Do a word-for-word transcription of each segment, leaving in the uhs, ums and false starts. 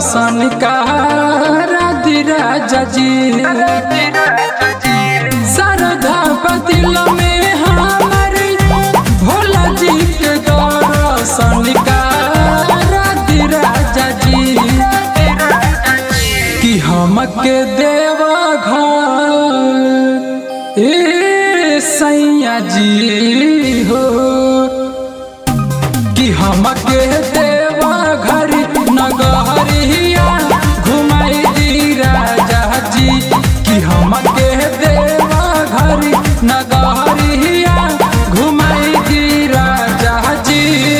दर्शन करा दी राजा जी। श्रद्धा दिल में हमारे भोला जी के दर्शन करा दी राजा जी। कि हमके देवा घर ए सैया जी हो, कि हमके देवा घर नगरिया घुमाई दी राजा जी। कि हमके देवा घर नगरिया घुमाई दी राजा जी।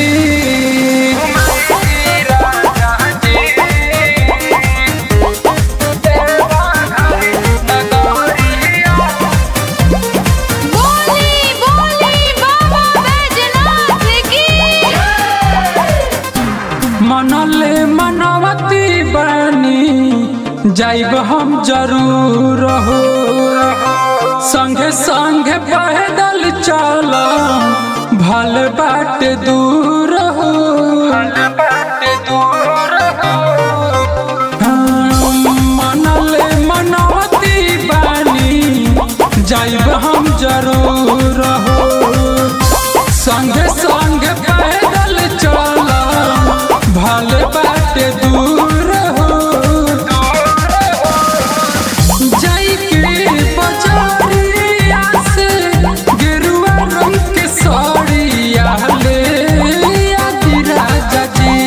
मनले मनवती बनी जाइब हम जरूर हो, संगे संगे पैदल चल भल बाट दूर हो। मनले मनवती बनी जाइब हम जरूर हो, संगे संगे पैदल चल भल बाट दूर हो। जाई के बजारिया से गेरुआ रंग के साड़िया ले आदि राजा जी।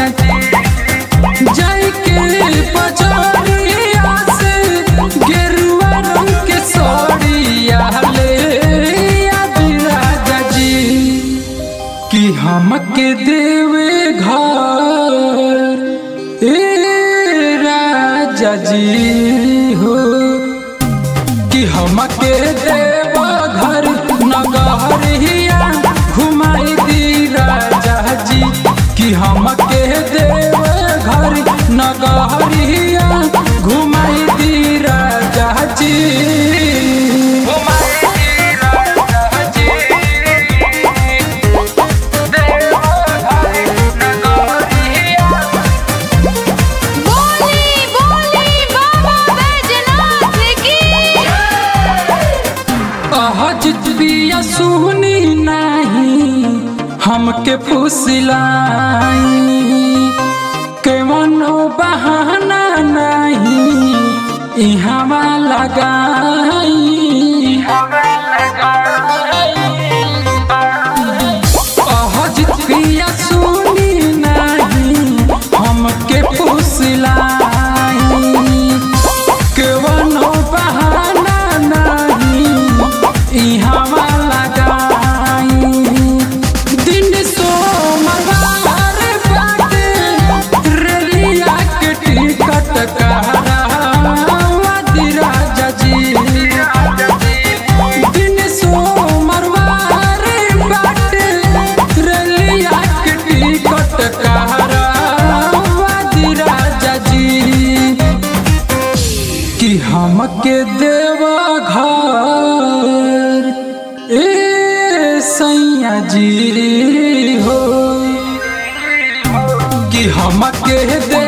जाई के बजारिया से गेरुआ रंग के साड़िया ले आदि राजा जी। कि हमके देवे घर ए राजा जी हो, कि हमके देवा घर नगरिया घुमाई दी राजा जी। कि हमके देवा घर नगरिया घुमाई दी राजा जी। जितिया सुनी नहीं हमके फुसलाई, केवनो बहाना नहीं इहवा लगाई। जितिया सुनी नहीं हमके फुसलाई, केवनो बहाना नहीं इहवा लगाई। दिन सोमवार बाटे रेलिया के टिकट कहरा दी राजा जी। दिन सोमवार बाटे रेलिया के टिकट कहरा दी राजा जी। कि हमके देवा घर ए सैया जी हो, कि हमके दे